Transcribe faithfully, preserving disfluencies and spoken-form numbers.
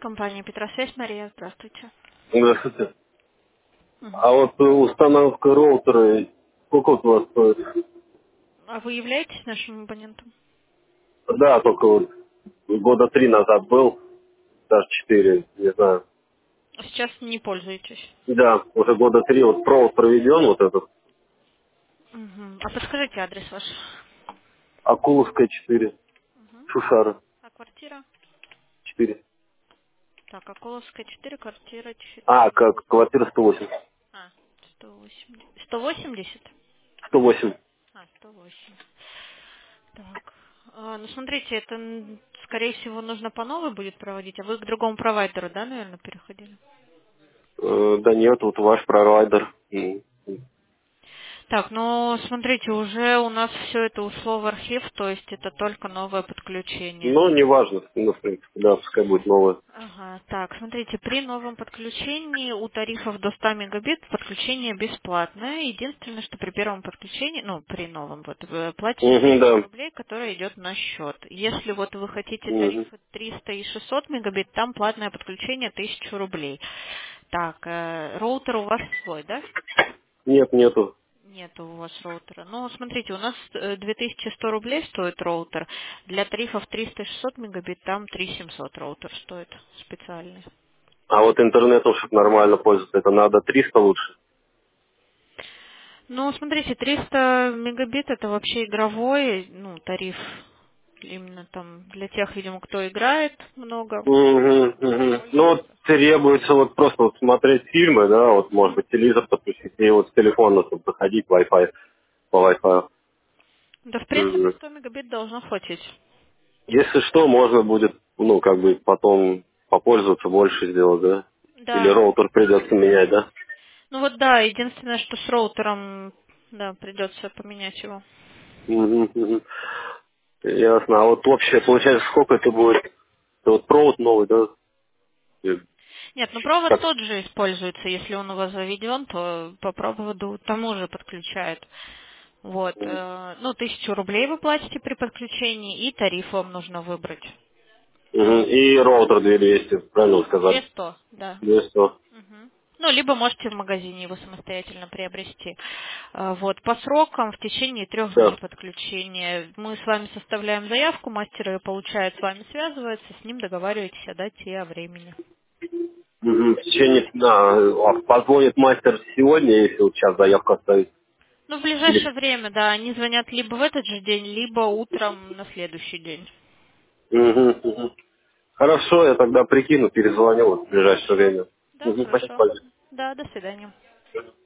Компания Петросвязь, Мария, здравствуйте. Здравствуйте. Мгм. А вот э, установка роутера, сколько вот у вас стоит? А вы являетесь нашим абонентом? Да, только вот года три назад был, даже четыре, не знаю. Сейчас не пользуетесь. Да, уже года три, вот провод проведен, вот этот, Мгм. А подскажите адрес ваш. Акуловская четыре, Мгм. Шушара А квартира? четыре. Так, Акуловская четыре, квартира А, четыре. как квартира сто восемь. А, сто восемьдесят. сто восемьдесят? сто восемь. А, сто восемь. Так. А, ну, смотрите, это, м, скорее всего, нужно по новой будет проводить, а вы к другому провайдеру, да, наверное, переходили? Э, да нет, вот ваш провайдер. М. Так, ну, смотрите, уже у нас все это ушло в архив, то есть это только новое подключение. Ну, неважно, ну, в принципе, да, пускай будет новое. Ага, так, смотрите, при новом подключении у тарифов до ста мегабит подключение бесплатное. Единственное, что при первом подключении, ну, при новом, вот, вы платите Угу, тысячу да. рублей, которая идет на счет. Если вот вы хотите Угу. тарифы триста и шестьсот мегабит, там платное подключение тысячу рублей. Так, э, роутер у вас свой, да? Нет, нету. Нет у вас роутера. Ну, смотрите, у нас э, две тысячи сто рублей стоит роутер. Для тарифов триста и шестьсот мегабит там три тысячи семьсот роутер стоит специальный. А вот интернетом, чтобы нормально пользоваться, это надо триста лучше. Ну, смотрите, триста мегабит это вообще игровой, ну, тариф. Именно там для тех, видимо, кто играет много, Мгм, и мгм. Ну вот пользуется. требуется вот просто вот смотреть фильмы, да, вот может быть телевизор подключить и вот с телефона, чтобы заходить Wi-Fi по Wi-Fi. Да, в принципе, Мгм. сто мегабит должно хватить. Если что, можно будет, ну, как бы потом попользоваться, больше сделать, да? Или Да. роутер придется менять, да? Ну вот да, единственное, что с роутером, да, придется поменять его. Мгм, мгм. Ясно. А вот общее, получается, сколько это будет? Это вот провод новый, да? Или Нет, ну провод как? тот же используется, если он у вас заведен, то по проводу тому же подключают. Вот, э, ну, тысячу рублей вы платите при подключении, и тариф вам нужно выбрать. Мгм. И роутер две тысячи двести, правильно вы сказали? двести, да. двести. Мгм. Ну, либо можете в магазине его самостоятельно приобрести. Э, Вот, по срокам в течение трех дней Да. подключения. Мы с вами составляем заявку, мастер ее получает, с вами связывается, с ним договариваетесь о дате и о времени. Мгм. В течение, да, а позвонит мастер сегодня, если вот сейчас заявку оставить. Ну, в Или... ближайшее время, да, они звонят либо в этот же день, либо утром на следующий день. Мгм, мгм. Хорошо, я тогда прикину, перезвоню вот в ближайшее Хорошо. время. Да, Мгм. хорошо. Спасибо. Да, до свидания.